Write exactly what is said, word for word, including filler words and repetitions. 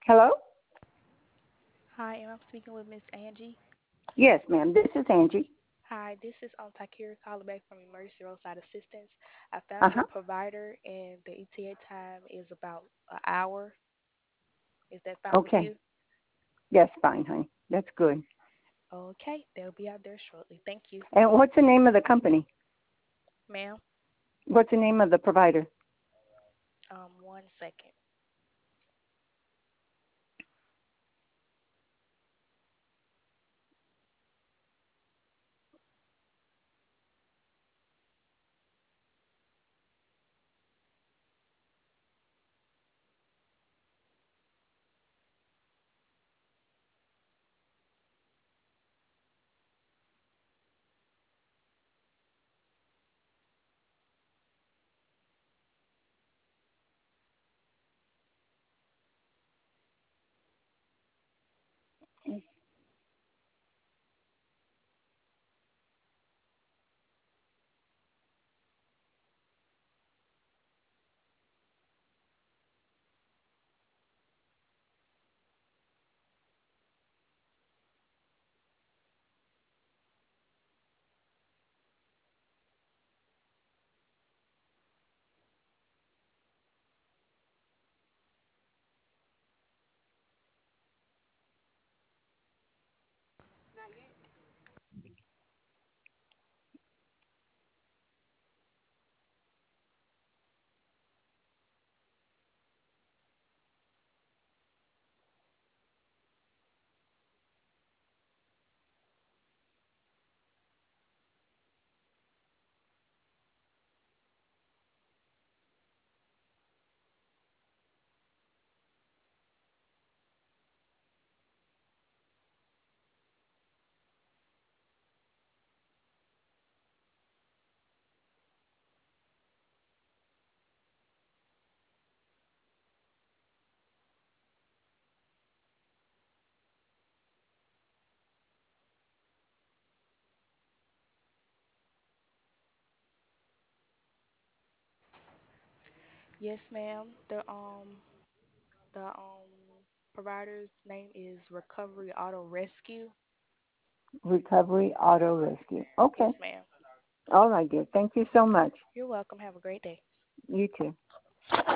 Hello? Hi, am I speaking with Miss Angie? Yes, ma'am. This is Angie. Hi, this is um Takira calling back from Emergency Roadside Assistance. I Uh found huh. your provider and the E T A time is about an hour. Is that fine with Okay. you? Yes, fine, honey. That's good. Okay, they'll be out there shortly. Thank you. And what's the name of the company? Ma'am, What's the name of the provider? um one second. Yes, ma'am. The um the um provider's name is Recovery Auto Rescue. Recovery Auto Rescue. Okay. Yes, ma'am. All right, dear. Thank you so much. You're welcome. Have a great day. You too.